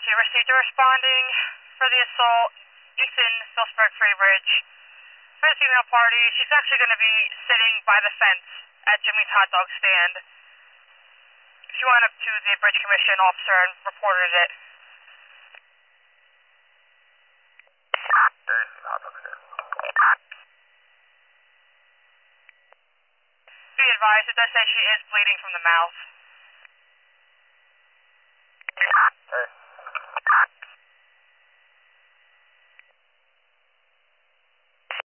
She received a responding for the assault, Ethan, Phillipsburg Free Bridge. For the female party, she's actually going to be sitting by the fence at Jimmy's hot dog stand. She went up to the Bridge Commission officer and reported it. Be advised, it does say she is bleeding from the mouth.